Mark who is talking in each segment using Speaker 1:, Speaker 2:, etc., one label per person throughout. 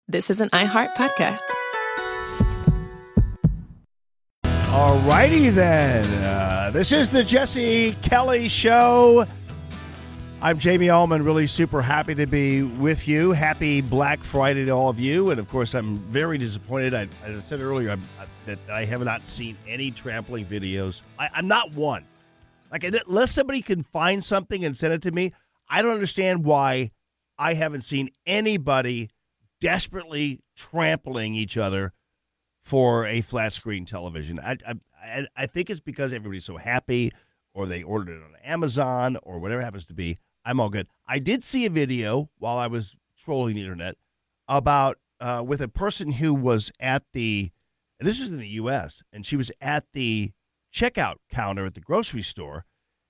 Speaker 1: this is an iHeart podcast.
Speaker 2: All righty then. This is the Jesse Kelly Show. I'm Jamie Allman, really super happy to be with you. Happy Black Friday to all of you. And, of course, I'm very disappointed. As I said earlier, that I have not seen any trampling videos. I'm not one. Like, unless somebody can find something and send it to me, I don't understand why I haven't seen anybody desperately trampling each other for a flat screen television. I think it's because everybody's so happy, or they ordered it on Amazon, or whatever it happens to be. I'm all good. I did see a video while I was trolling the internet about with a person who was at the, and this is in the U.S., and she was at the checkout counter at the grocery store,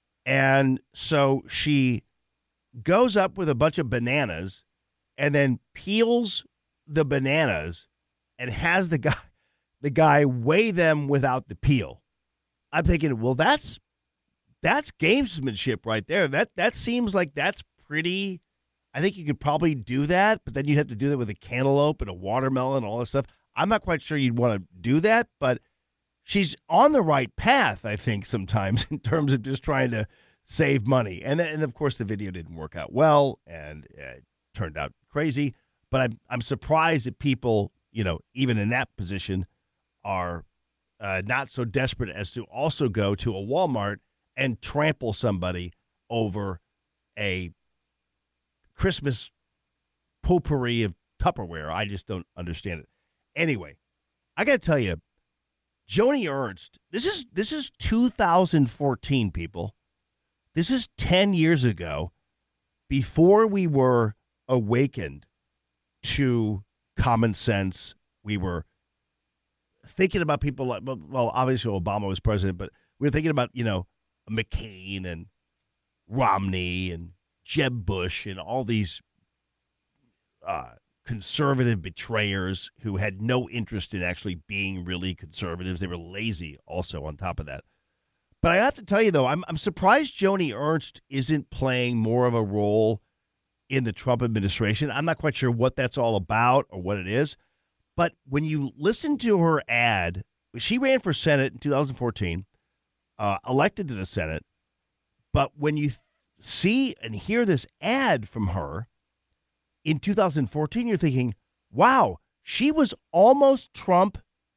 Speaker 2: and so she goes up with a bunch of bananas and then peels the bananas and has the guy weigh them without the peel. I'm thinking, well, that's gamesmanship right there. That seems like that's pretty. I think you could probably do that, but then you'd have to do that with a cantaloupe and a watermelon and all this stuff. I'm not quite sure you'd want to do that, but she's on the right path, I think, sometimes in terms of just trying to save money. And of course, the video didn't work out well, and it turned out crazy. But I'm surprised that people, even in that position, are not so desperate as to also go to a Walmart and trample somebody over a Christmas potpourri of Tupperware. I just don't understand it. Anyway, I got to tell you, Joni Ernst, this is 2014, people. This is 10 years ago, before we were awakened to common sense. We were thinking about people like, well, obviously Obama was president, but we were thinking about, McCain and Romney and Jeb Bush and all these conservative betrayers who had no interest in actually being really conservatives. They were lazy also on top of that. But I have to tell you, though, I'm surprised Joni Ernst isn't playing more of a role in the Trump administration. I'm not quite sure what that's all about or what it is. But when you listen to her ad, she ran for Senate in 2014, elected to the Senate. But when you see and hear this ad from her in 2014, you're thinking, wow, she was almost Trump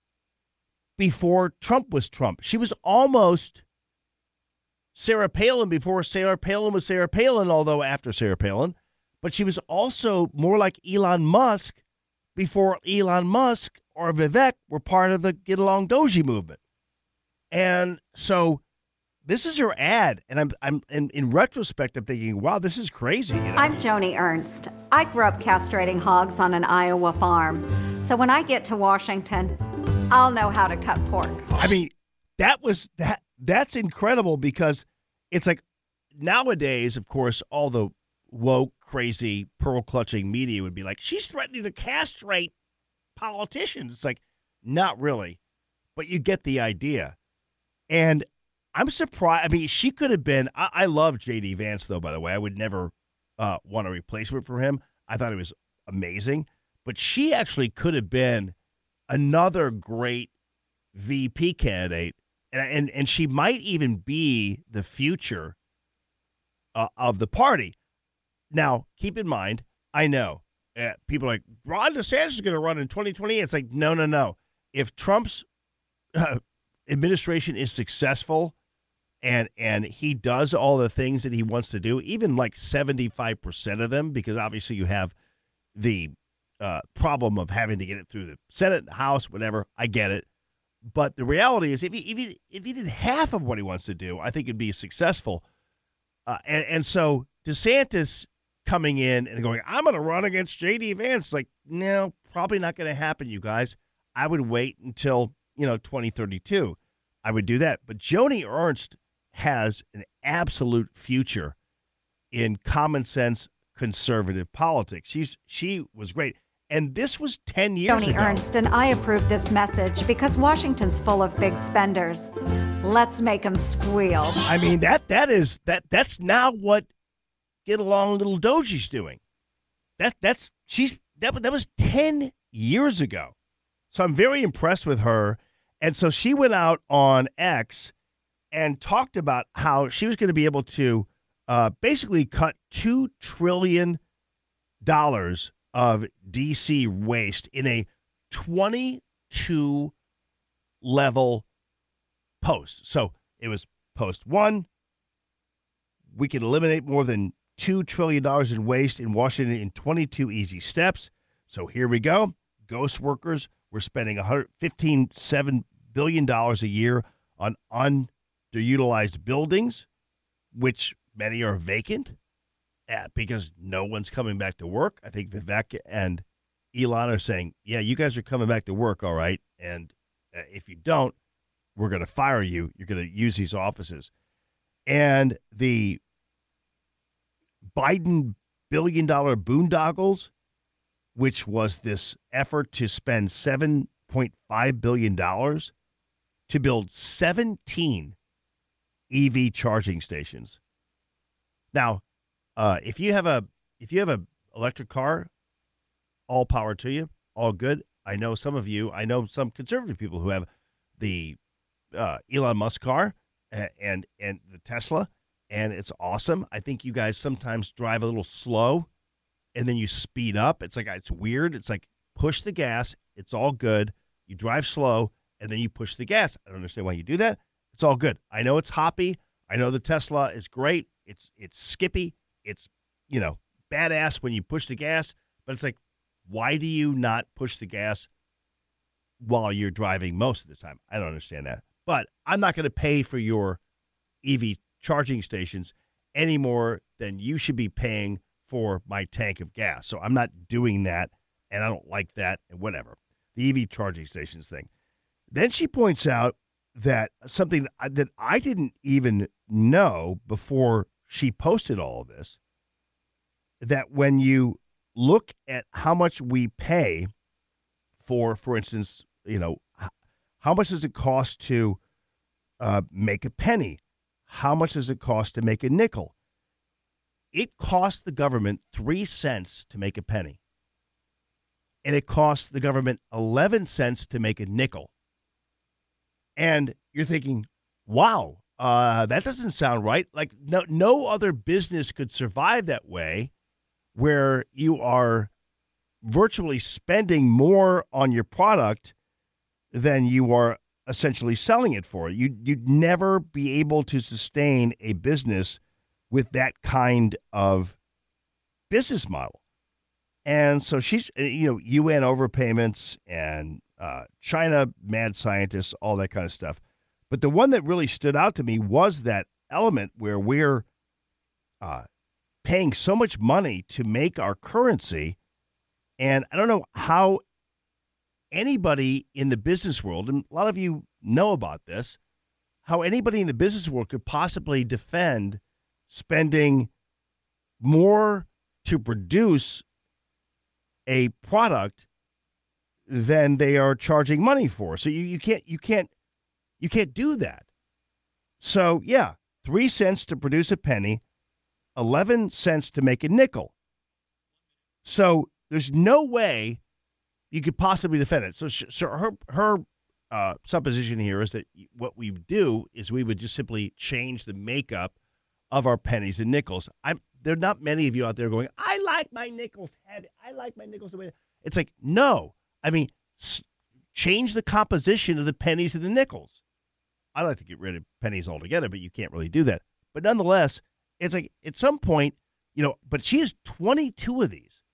Speaker 2: before Trump was Trump. She was almost Sarah Palin before Sarah Palin was Sarah Palin, although after Sarah Palin. But she was also more like Elon Musk before Elon Musk or Vivek were part of the Get Along Doji movement. And so this is her ad, and I'm in retrospect, I'm thinking, wow, this is crazy.
Speaker 3: I'm Joni Ernst. I grew up castrating hogs on an Iowa farm. So when I get to Washington, I'll know how to cut pork.
Speaker 2: I mean, that's incredible, because it's like nowadays, of course, all the woke, crazy, pearl-clutching media would be like, she's threatening to castrate politicians. It's like, not really, but you get the idea. And I'm surprised. I mean, she could have been, I love J.D. Vance, though, by the way. I would never want a replacement for him. I thought it was amazing. But she actually could have been another great VP candidate. And she might even be the future of the party. Now, keep in mind, I know people are like, Ron DeSantis is going to run in 2028. It's like, no. If Trump's administration is successful and he does all the things that he wants to do, even like 75% of them, because obviously you have the problem of having to get it through the Senate, the House, whatever. I get it. But the reality is, if he did half of what he wants to do, I think it'd be successful. And so DeSantis coming in and going, I'm going to run against J.D. Vance. Like, no, probably not going to happen, you guys. I would wait until, 2032. I would do that. But Joni Ernst has an absolute future in common sense conservative politics. She was great. And this was 10 years ago.
Speaker 3: Joni Ernst and I approve this message because Washington's full of big spenders. Let's make them squeal.
Speaker 2: I mean, that's now what Get Along Little Doji's doing. She's that was 10 years ago. So I'm very impressed with her. And so she went out on X and talked about how she was going to be able to basically cut $2 trillion of DC waste in a 22 level post. So it was post 1. We can eliminate more than $2 trillion in waste in Washington in 22 easy steps. So here we go. Ghost workers, we're spending $7 billion a year on underutilized buildings, which many are vacant because no one's coming back to work. I think Vivek and Elon are saying, yeah, you guys are coming back to work, all right? And if you don't, we're going to fire you. You're going to use these offices. And the Biden billion-dollar boondoggles, which was this effort to spend $7.5 billion to build 17 EV charging stations. Now, if you have a electric car, all power to you, all good. I know some some conservative people who have the Elon Musk car and the Tesla, and it's awesome. I think you guys sometimes drive a little slow, and then you speed up. It's weird. It's like push the gas. It's all good. You drive slow, and then you push the gas. I don't understand why you do that. It's all good. I know it's hoppy. I know the Tesla is great. It's skippy. It's, badass when you push the gas. But it's like, why do you not push the gas while you're driving most of the time? I don't understand that. But I'm not going to pay for your EV charging stations any more than you should be paying for my tank of gas. So I'm not doing that, and I don't like that, and whatever. The EV charging stations thing. Then she points out that something that I didn't even know before she posted all of this, that when you look at how much we pay for instance, how much does it cost to make a penny? How much does it cost to make a nickel? It costs the government 3 cents to make a penny. And it costs the government 11 cents to make a nickel. And you're thinking, wow, that doesn't sound right. Like no other business could survive that way, where you are virtually spending more on your product than you are essentially selling it for. You'd never be able to sustain a business with that kind of business model. And so she's, UN overpayments and China mad scientists, all that kind of stuff. But the one that really stood out to me was that element where we're paying so much money to make our currency. And I don't know how anybody in the business world, and a lot of you know about this, how anybody in the business world could possibly defend spending more to produce a product than they are charging money for. So you can't do that. So yeah, 3 cents to produce a penny, 11 cents to make a nickel. So there's no way you could possibly defend it. So her supposition here is that what we do is we would just simply change the makeup of our pennies and nickels. There are not many of you out there going, I like my nickels heavy. I like my nickels the way. It's like, no. I mean, change the composition of the pennies and the nickels. I'd like to get rid of pennies altogether, but you can't really do that. But nonetheless, it's like at some point, but she has 22 of these.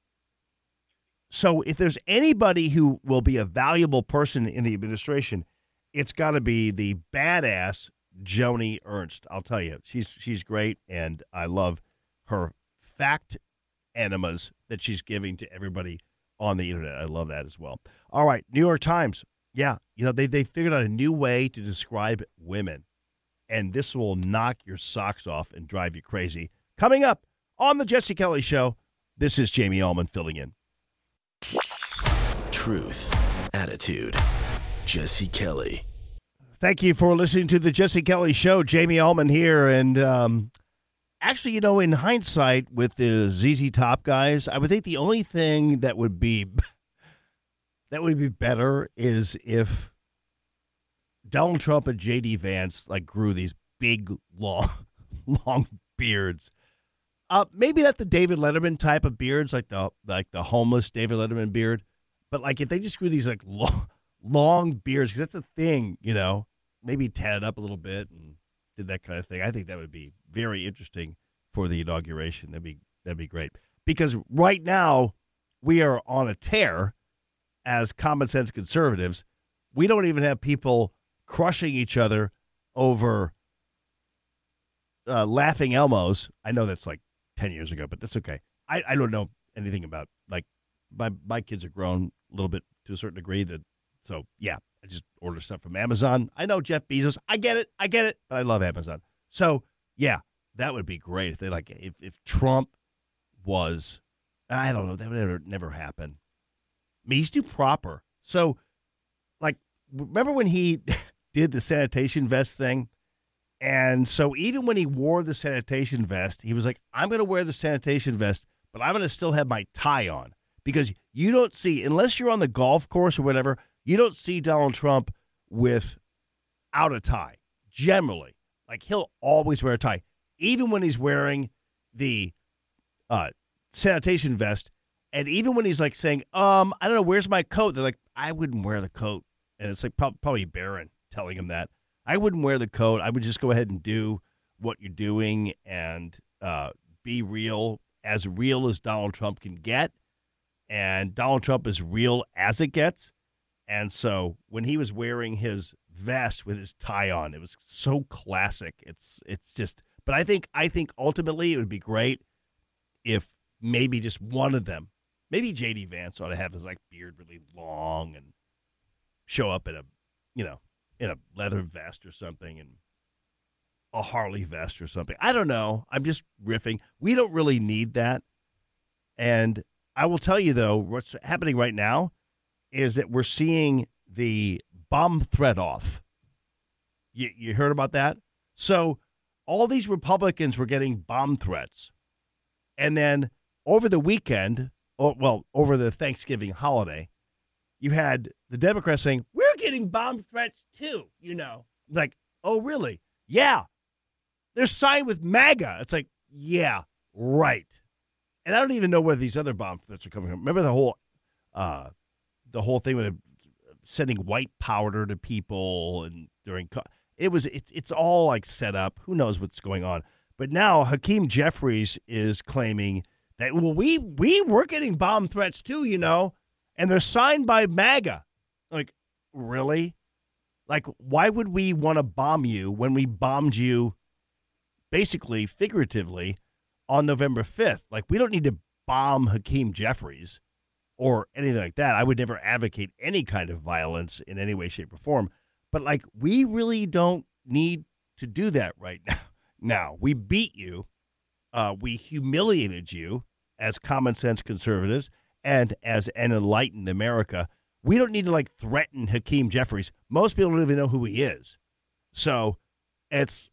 Speaker 2: So if there's anybody who will be a valuable person in the administration, it's got to be the badass Joni Ernst. I'll tell you, she's great, and I love her fact enemas that she's giving to everybody on the internet. I love that as well. All right, New York Times. Yeah, they figured out a new way to describe women, and this will knock your socks off and drive you crazy. Coming up on the Jesse Kelly Show, this is Jamie Allman filling in.
Speaker 1: Truth, attitude, Jesse Kelly.
Speaker 2: Thank you for listening to the Jesse Kelly Show. Jamie Allman here, and Actually, in hindsight, with the ZZ Top guys, I would think the only thing that would be better is if Donald Trump and J.D. Vance grew these big, long beards. Maybe not the David Letterman type of beards, like the homeless David Letterman beard, but if they just grew these long beards, because that's a thing, maybe tatted up a little bit and did that kind of thing. I think that would be very interesting for the inauguration. That'd be great, because right now we are on a tear as common sense conservatives. We don't even have people crushing each other over Laughing Elmos. I know that's 10 years ago, but that's okay. I don't know anything about, my kids are grown a little bit to a certain degree. So yeah, I just order stuff from Amazon. I know Jeff Bezos. I get it. But I love Amazon. So yeah, that would be great if they if Trump was, I don't know, that would never happen. I mean, he's too proper. So remember when he did the sanitation vest thing? And so even when he wore the sanitation vest, he was like, I'm going to wear the sanitation vest, but I'm going to still have my tie on, because you don't see, unless you're on the golf course or whatever, you don't see Donald Trump without a tie, generally. He'll always wear a tie, even when he's wearing the sanitation vest. And even when he's saying, I don't know, where's my coat? They're like, I wouldn't wear the coat. And it's probably Barron telling him that. I wouldn't wear the coat. I would just go ahead and do what you're doing and be real as Donald Trump can get. And Donald Trump is real as it gets. And so when he was wearing his vest with his tie on, it was so classic. It's just, but I think ultimately it would be great if maybe just one of them, maybe J.D. Vance, ought to have his beard really long and show up in a leather vest or something, and a Harley vest or something. I don't know. I'm just riffing. We don't really need that. And I will tell you, though, what's happening right now is that we're seeing the bomb threat off. You heard about that? So all these Republicans were getting bomb threats. And then over the weekend, over the Thanksgiving holiday, you had the Democrats saying, we're getting bomb threats too, oh, really? Yeah. They're signed with MAGA. It's yeah, right. And I don't even know where these other bomb threats are coming from. Remember the whole thing with sending white powder to people and it's all set up. Who knows what's going on? But now Hakeem Jeffries is claiming that, well, we're getting bomb threats too, and they're signed by MAGA. Really? Why would we want to bomb you when we bombed you, basically, figuratively, on November 5th? We don't need to bomb Hakeem Jeffries or anything like that. I would never advocate any kind of violence in any way, shape, or form. But, we really don't need to do that right now. Now, we beat you. We humiliated you as common sense conservatives and as an enlightened America. We don't need to threaten Hakeem Jeffries. Most people don't even know who he is. So it's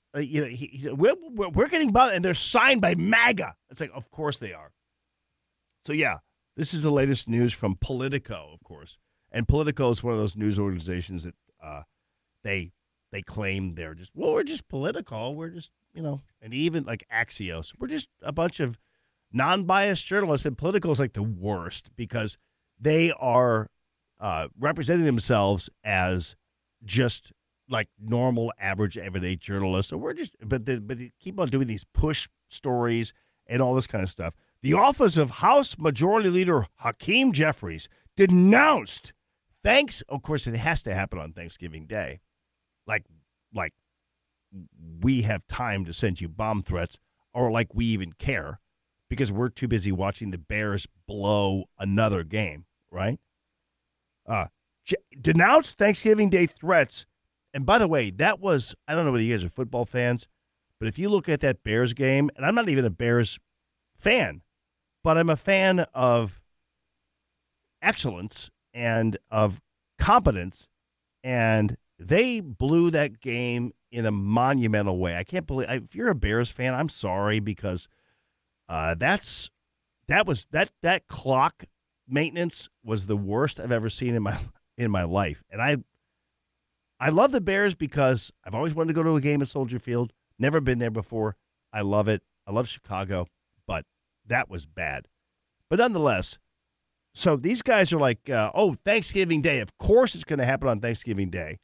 Speaker 2: we're getting bothered, and they're signed by MAGA. It's of course they are. So yeah, this is the latest news from Politico, of course, and Politico is one of those news organizations that they claim we're just Politico. We're just and even Axios, we're just a bunch of non-biased journalists, and Politico is the worst because they are representing themselves as just normal, average, everyday journalists. So but they keep on doing these push stories and all this kind of stuff. The office of House Majority Leader Hakeem Jeffries denounced, of course, it has to happen on Thanksgiving Day. We have time to send you bomb threats, or we even care, because we're too busy watching the Bears blow another game, right? Denounced Thanksgiving Day threats. And by the way, that was, I don't know whether you guys are football fans, but if you look at that Bears game, and I'm not even a Bears fan, but I'm a fan of excellence and of competence, and they blew that game in a monumental way. I can't believe if you're a Bears fan, I'm sorry because that clock maintenance was the worst I've ever seen in my life. And I love the Bears because I've always wanted to go to a game at Soldier Field. Never been there before. I love it. I love Chicago, but that was bad. But nonetheless, so these guys are like, Thanksgiving Day. Of course it's going to happen on Thanksgiving Day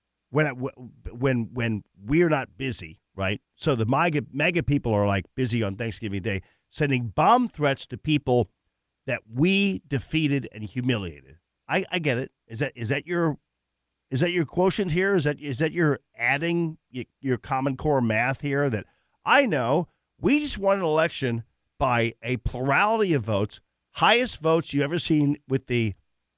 Speaker 2: when we're not busy, right? So the MAGA people are like busy on Thanksgiving Day, sending bomb threats to people that we defeated and humiliated. I get it. Is that your quotient here? Is that your adding your Common Core math here? That I know we just won an election by a plurality of votes, highest votes you ever seen with the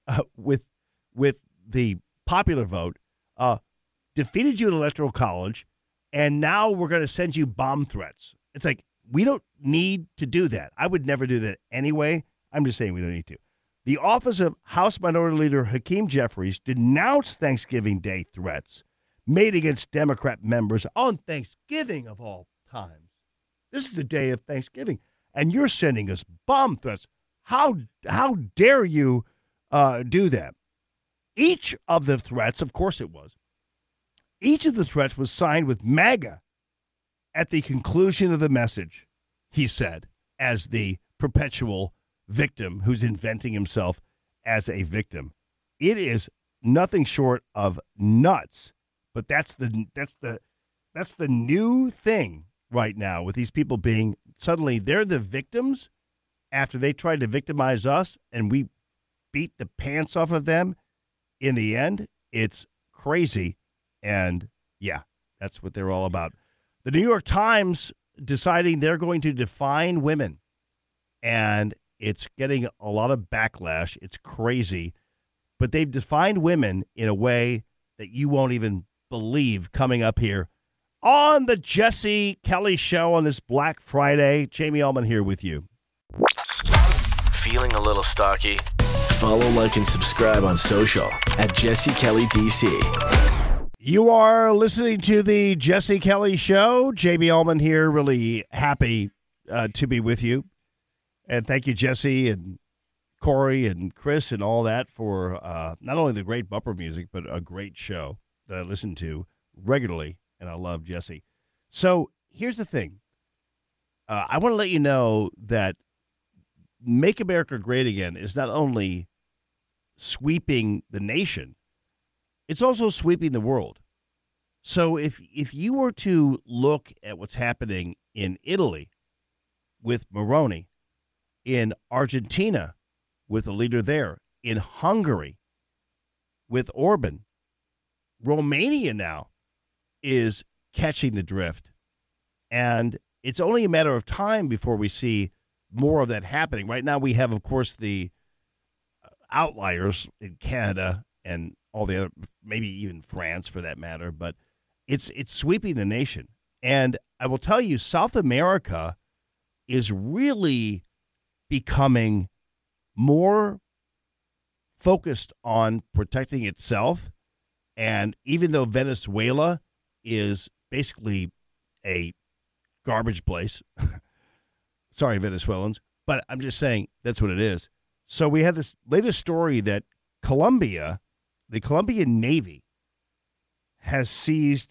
Speaker 2: popular vote. Defeated you at Electoral College, and now we're going to send you bomb threats. It's like we don't need to do that. I would never do that anyway. I'm just saying we don't need to. The office of House Minority Leader Hakeem Jeffries denounced Thanksgiving Day threats made against Democrat members on Thanksgiving of all times. This is the day of Thanksgiving, and you're sending us bomb threats. How dare you do that? Each of the threats, of course it was, each of the threats was signed with MAGA at the conclusion of the message, he said, as the perpetual victim who's inventing himself as a victim. It is nothing short of nuts, but that's the new thing right now with these people being suddenly they're the victims after they tried to victimize us and we beat the pants off of them in the end. It's crazy. And yeah, that's what they're all about. The New York Times deciding they're going to define women, and it's getting a lot of backlash. It's crazy, but they've defined women in a way that you won't even believe. Coming up here on the Jesse Kelly Show on this Black Friday. Jamie Allman here with you.
Speaker 1: Feeling a little stocky? Follow, like, and subscribe on social at Jesse Kelly DC.
Speaker 2: You are listening to the Jesse Kelly Show. Jamie Allman here, really happy to be with you. And thank you, Jesse and Corey and Chris and all that for not only the great bumper music, but a great show that I listen to regularly, and I love Jesse. So here's the thing. I want to let you know that Make America Great Again is not only sweeping the nation, it's also sweeping the world. So if you were to look at what's happening in Italy with Moroni, in Argentina with a leader there, in Hungary with Orban, Romania now is catching the drift. And it's only a matter of time before we see more of that happening. Right now we have, of course, the outliers in Canada and all the other, maybe even France for that matter, but it's sweeping the nation. And I will tell you, South America is really becoming more focused on protecting itself. And even though Venezuela is basically a garbage place, sorry, Venezuelans, but I'm just saying that's what it is. So we have this latest story that Colombia, the Colombian Navy, has seized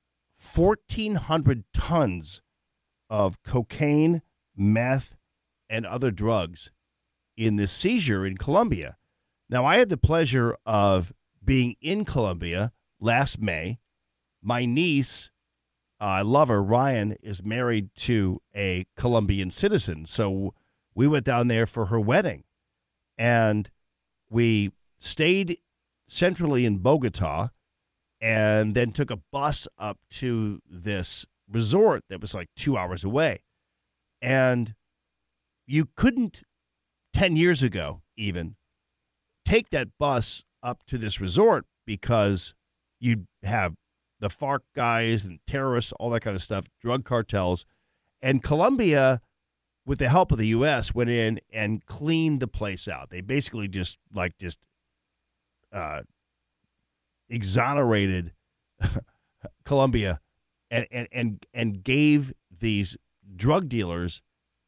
Speaker 2: 1,400 tons of cocaine, meth, and other drugs in the seizure in Colombia. Now, I had the pleasure of being in Colombia last May. My niece, I love her, Ryan, is married to a Colombian citizen. So we went down there for her wedding. And we stayed centrally in Bogota and then took a bus up to this resort that was like 2 hours away. And you couldn't, 10 years ago even, take that bus up to this resort because you'd have the FARC guys and terrorists, all that kind of stuff, drug cartels. And Colombia, with the help of the U.S., went in and cleaned the place out. They basically just exonerated Colombia and gave these drug dealers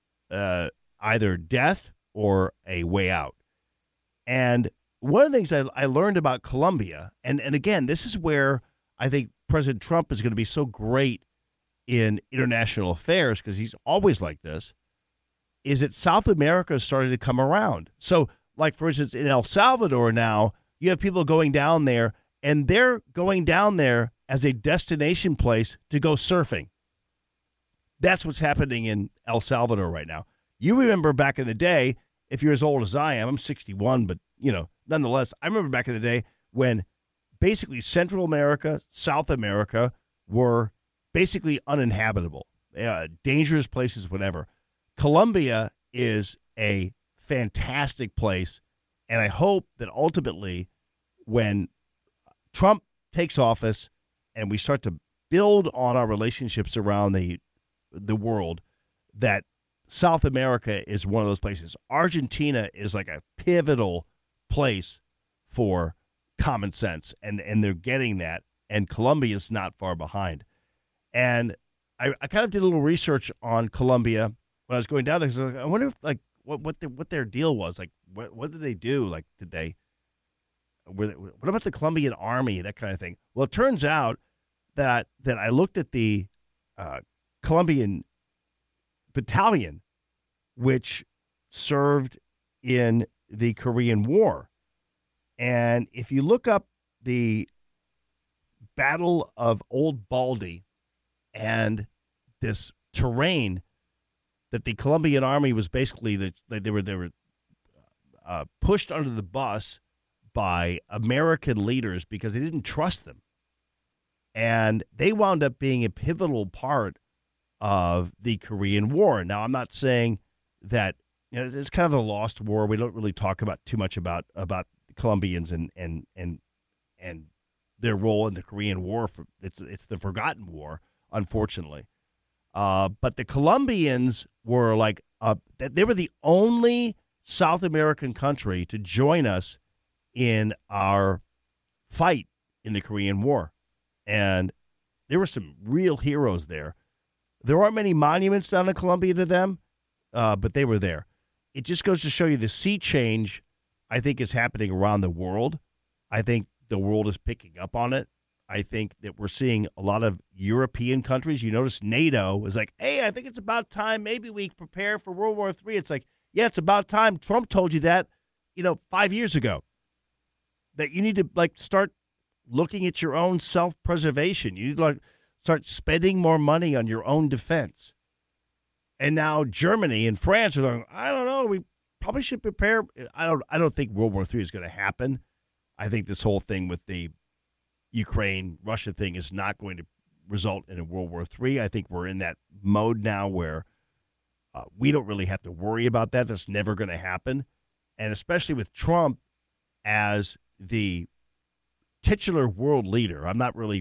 Speaker 2: either death or a way out. And one of the things I learned about Colombia, and again, this is where I think President Trump is going to be so great in international affairs, because he's always like this, is that South America is starting to come around. So, like, for instance, in El Salvador now, you have people going down there, and they're going down there as a destination place to go surfing. That's what's happening in El Salvador right now. You remember back in the day, if you're as old as I am, I'm 61, but, nonetheless, I remember back in the day when basically Central America, South America were basically uninhabitable, dangerous places, whatever. Colombia is a fantastic place, and I hope that ultimately when Trump takes office and we start to build on our relationships around the world, that South America is one of those places. Argentina is like a pivotal place for common sense, and they're getting that, and Colombia is not far behind. And I kind of did a little research on Colombia when I was going down there. I wonder if, like, what their deal was. Like, what did they do? Like, what about the Colombian army, that kind of thing? Well, it turns out that I looked at the Colombian battalion, which served in the Korean War. And if you look up the Battle of Old Baldy and this terrain that the Colombian army was basically, they were pushed under the bus by American leaders because they didn't trust them. And they wound up being a pivotal part of the Korean War. Now, I'm not saying that, it's kind of a lost war. We don't really talk about too much about the Colombians and their role in the Korean War. It's the forgotten war, unfortunately. But the Colombians were like, they were the only South American country to join us in our fight in the Korean War. And there were some real heroes there. There aren't many monuments down in Colombia to them, but they were there. It just goes to show you the sea change, I think, is happening around the world. I think the world is picking up on it. I think that we're seeing a lot of European countries. You notice NATO is like, hey, I think it's about time. Maybe we prepare for World War III. It's like, yeah, it's about time. Trump told you that, 5 years ago, that you need to start looking at your own self-preservation. You need to start spending more money on your own defense. And now Germany and France are going, I don't know, we probably should prepare. I don't think World War III is going to happen. I think this whole thing with the Ukraine-Russia thing is not going to result in a World War III. I think we're in that mode now where we don't really have to worry about that. That's never going to happen. And especially with Trump as the titular world leader, I'm not really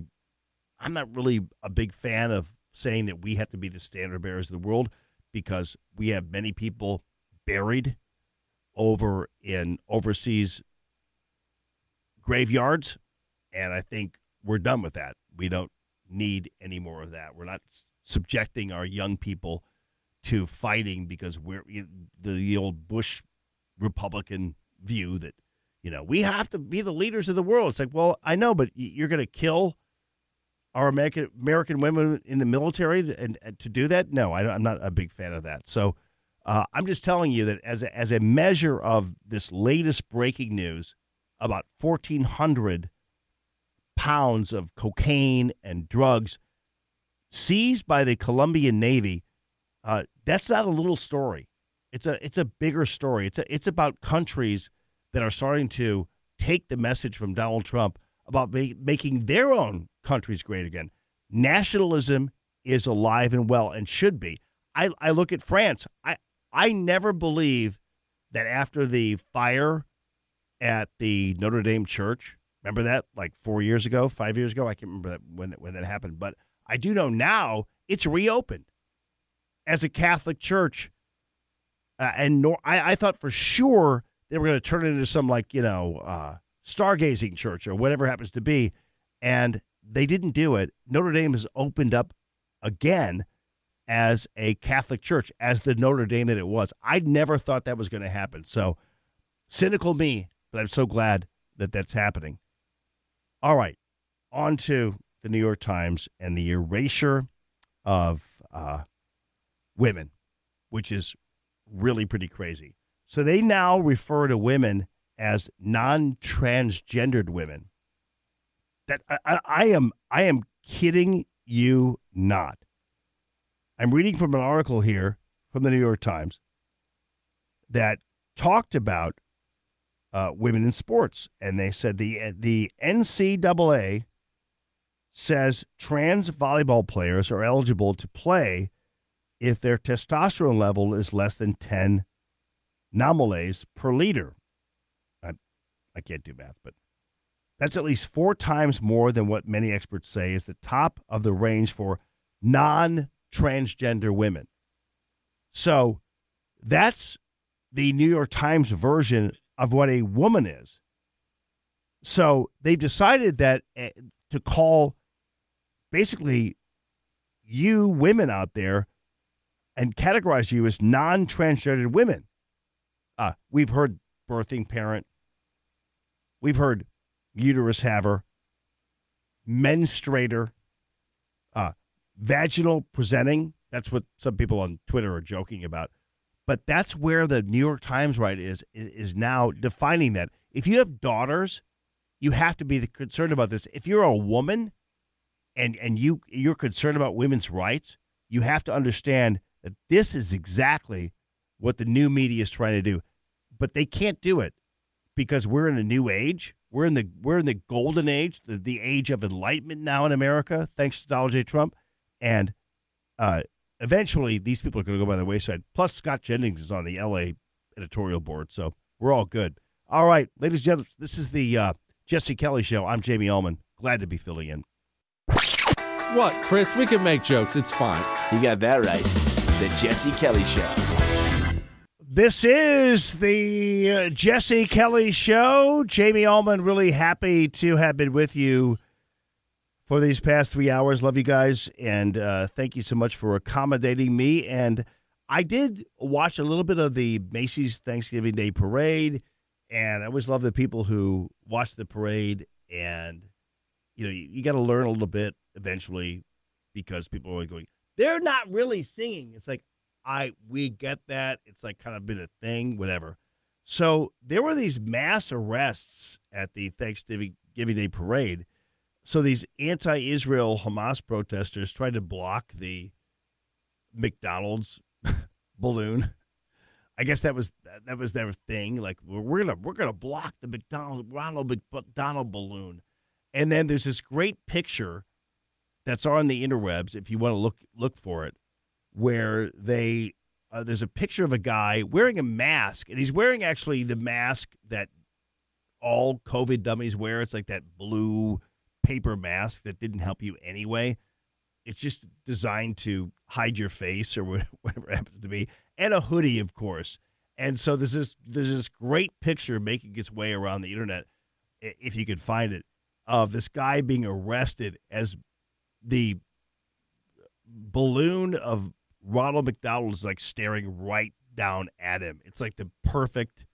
Speaker 2: a big fan of saying that we have to be the standard bearers of the world, because we have many people buried over in overseas graveyards, and I think we're done with that. We don't need any more of that. We're not subjecting our young people to fighting because we're the old Bush Republican view that, we have to be the leaders of the world. It's like, well, I know, but you're going to kill our American women in the military and to do that? No, I'm not a big fan of that. So I'm just telling you that as a measure of this latest breaking news about 1,400 pounds of cocaine and drugs seized by the Colombian Navy, that's not a little story. It's a bigger story. It's about countries that are starting to take the message from Donald Trump about making their own countries great again. Nationalism is alive and well and should be. I look at France. I never believe that after the fire at the Notre Dame Church, remember that like 5 years ago? I can't remember that when that happened. But I do know now it's reopened as a Catholic church. I thought for sure they were going to turn it into some stargazing church or whatever it happens to be. And they didn't do it. Notre Dame has opened up again as a Catholic church, as the Notre Dame that it was. I never thought that was going to happen. So cynical me, but I'm so glad that that's happening. All right, on to the New York Times and the erasure of women, which is really pretty crazy. So they now refer to women as non-transgendered women. That I am kidding you not. I'm reading from an article here from the New York Times that talked about women in sports, and they said the NCAA says trans volleyball players are eligible to play if their testosterone level is less than 10 nanomoles per liter. I can't do math, but that's at least 4 times more than what many experts say is the top of the range for non-transgender women. So that's the New York Times version of what a woman is. So they've decided that to call basically you women out there and categorize you as non-transgendered women. We've heard birthing parent. We've heard uterus haver, menstruator, vaginal presenting. That's what some people on Twitter are joking about. But that's where the New York Times is now defining that. If you have daughters, you have to be concerned about this. If you're a woman and you're concerned about women's rights, you have to understand that this is exactly what the new media is trying to do. But they can't do it because we're in a new age. We're in the golden age, the age of enlightenment now in America, thanks to Donald J. Trump. And eventually, these people are going to go by the wayside. Plus, Scott Jennings is on the L.A. editorial board, so we're all good. All right, ladies and gentlemen, this is the Jesse Kelly Show. I'm Jamie Ullman. Glad to be filling in.
Speaker 4: What, Chris? We can make jokes. It's fine.
Speaker 1: You got that right. The Jesse Kelly Show.
Speaker 2: This is the Jesse Kelly Show. Jamie Ullman, really happy to have been with you for these past 3 hours. Love you guys, and thank you so much for accommodating me. And I did watch a little bit of the Macy's Thanksgiving Day Parade, and I always love the people who watch the parade. And, you got to learn a little bit eventually because people are always going, they're not really singing. It's like, we get that. It's like kind of been a thing, whatever. So there were these mass arrests at the Thanksgiving Day Parade. So these anti-Israel Hamas protesters tried to block the McDonald's balloon. I guess that was their thing. Like we're gonna block the Ronald McDonald balloon. And then there's this great picture that's on the interwebs if you want to look for it, where there's a picture of a guy wearing a mask, and he's wearing actually the mask that all COVID dummies wear. It's like that blue paper mask that didn't help you anyway. It's just designed to hide your face or whatever it happens to be, and a hoodie, of course. And so there's this great picture making its way around the internet, if you can find it, of this guy being arrested as the balloon of Ronald McDonald is like staring right down at him. It's like the perfect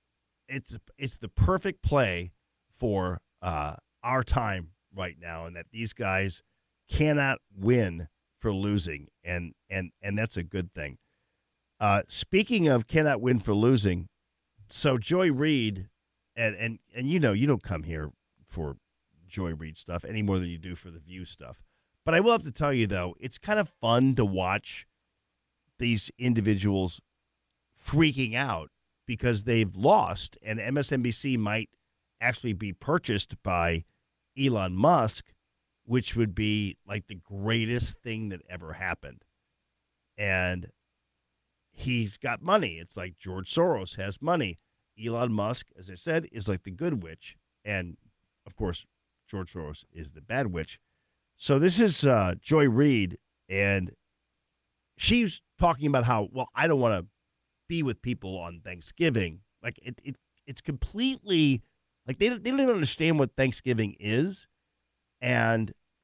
Speaker 2: play for our time right now, and that these guys cannot win for losing, and that's a good thing. Speaking of cannot win for losing, so Joy Reid, and you don't come here for Joy Reid stuff any more than you do for the View stuff. But I will have to tell you, though, it's kind of fun to watch these individuals freaking out because they've lost, and MSNBC might actually be purchased by Elon Musk, which would be like the greatest thing that ever happened. And he's got money. It's like George Soros has money. Elon Musk, as I said, is like the good witch. And, of course, George Soros is the bad witch. So this is Joy Reid, and she's talking about how, well, I don't want to be with people on Thanksgiving. Like, it's completely, like, they don't even understand what Thanksgiving is. And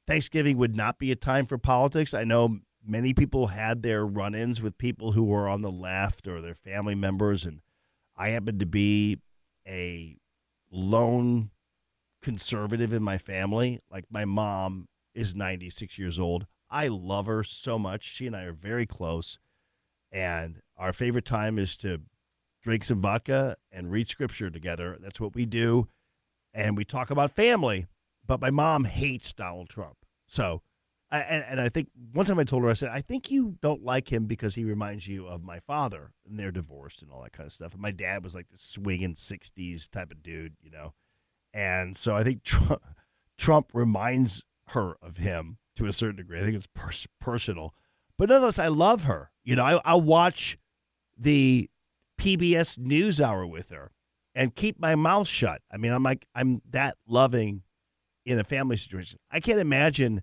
Speaker 2: Thanksgiving would not be a time for politics. I know many people had their run-ins with people who were on the left or their family members, and I happen to be a lone conservative in my family. Like, my mom is 96 years old. I love her so much. She and I are very close, and our favorite time is to drink some vodka and read scripture together. That's what we do, and we talk about family. But my mom hates Donald Trump. So, and I think one time I told her, I said, I think you don't like him because he reminds you of my father, and they're divorced and all that kind of stuff. And my dad was like the swinging 60s type of dude, you know. And so I think Trump reminds her of him to a certain degree. I think it's personal. But nonetheless, I love her. You know, I'll watch the PBS NewsHour with her and keep my mouth shut. I mean, I'm that loving in a family situation. I can't imagine,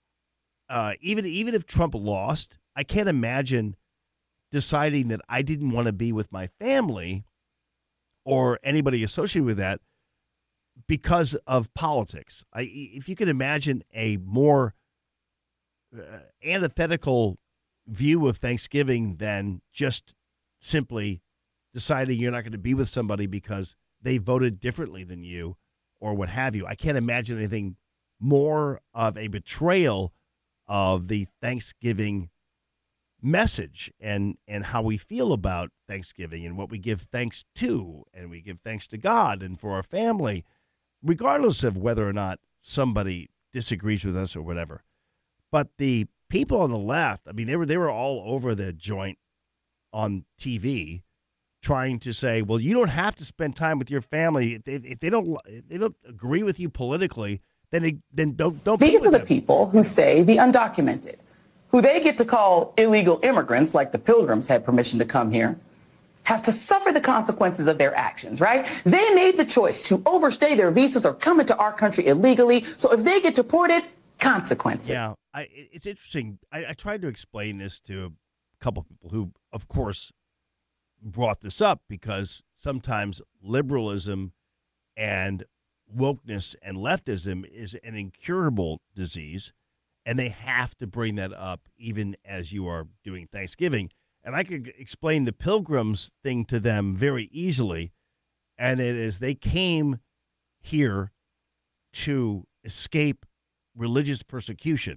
Speaker 2: even if Trump lost, I can't imagine deciding that I didn't want to be with my family or anybody associated with that because of politics. If you can imagine a more antithetical view of Thanksgiving than just simply deciding you're not going to be with somebody because they voted differently than you or what have you. I can't imagine anything more of a betrayal of the Thanksgiving message and how we feel about Thanksgiving and what we give thanks to, and we give thanks to God and for our family, regardless of whether or not somebody disagrees with us or whatever. But the people on the left, I mean, they were all over the joint on TV, trying to say, well, you don't have to spend time with your family if they don't agree with you politically. Then don't.
Speaker 5: These are the people who say the undocumented, who they get to call illegal immigrants, like the Pilgrims had permission to come here, have to suffer the consequences of their actions, right? They made the choice to overstay their visas or come into our country illegally. So if they get deported, consequences.
Speaker 2: Yeah, it's interesting. I tried to explain this to a couple of people who, of course, brought this up because sometimes liberalism and wokeness and leftism is an incurable disease, and they have to bring that up even as you are doing Thanksgiving. And I could explain the Pilgrims thing to them very easily, and it is they came here to escape religious persecution,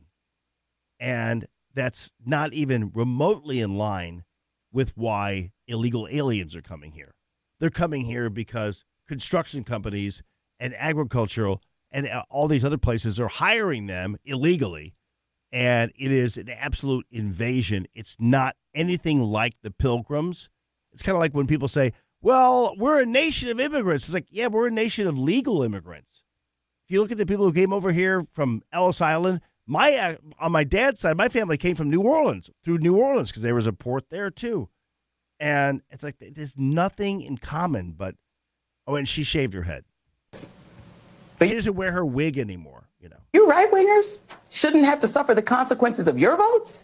Speaker 2: and that's not even remotely in line with why illegal aliens are coming here. They're coming here because construction companies and agricultural and all these other places are hiring them illegally, and it is an absolute invasion. It's not anything like the Pilgrims. It's kind of like when people say, well, we're a nation of immigrants. It's like, yeah, we're a nation of legal immigrants. If you look at the people who came over here from Ellis Island, on my dad's side, my family came from New Orleans, through New Orleans, because there was a port there too. And it's like there's nothing in common but, and she shaved her head. But she doesn't wear her wig anymore, you know.
Speaker 5: You right-wingers shouldn't have to suffer the consequences of your votes.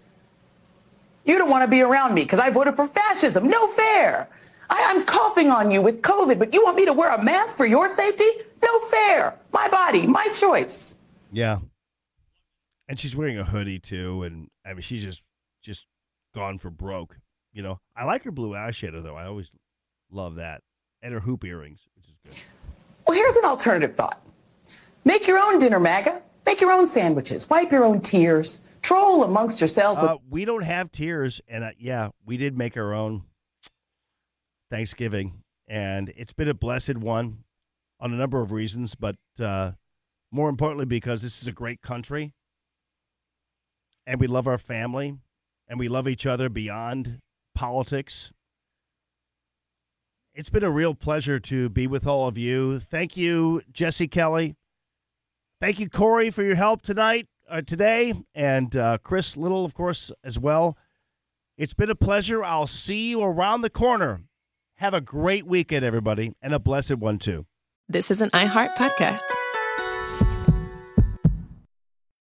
Speaker 5: You don't want to be around me because I voted for fascism. No fair. I'm coughing on you with COVID, but you want me to wear a mask for your safety? No fair. My body, my choice.
Speaker 2: Yeah. And she's wearing a hoodie, too, and, I mean, she's just gone for broke, you know. I like her blue eyeshadow, though. I always love that. And her hoop earrings, which is good.
Speaker 5: Well, here's an alternative thought. Make your own dinner, MAGA. Make your own sandwiches. Wipe your own tears. Troll amongst yourselves.
Speaker 2: We don't have tears, and, yeah, we did make our own Thanksgiving, and it's been a blessed one on a number of reasons, but more importantly because this is a great country, and we love our family, and we love each other beyond politics. It's been a real pleasure to be with all of you. Thank you, Jesse Kelly. Thank you, Corey, for your help today, and Chris Little, of course, as well. It's been a pleasure. I'll see you around the corner. Have a great weekend, everybody, and a blessed one, too.
Speaker 6: This is an iHeart podcast.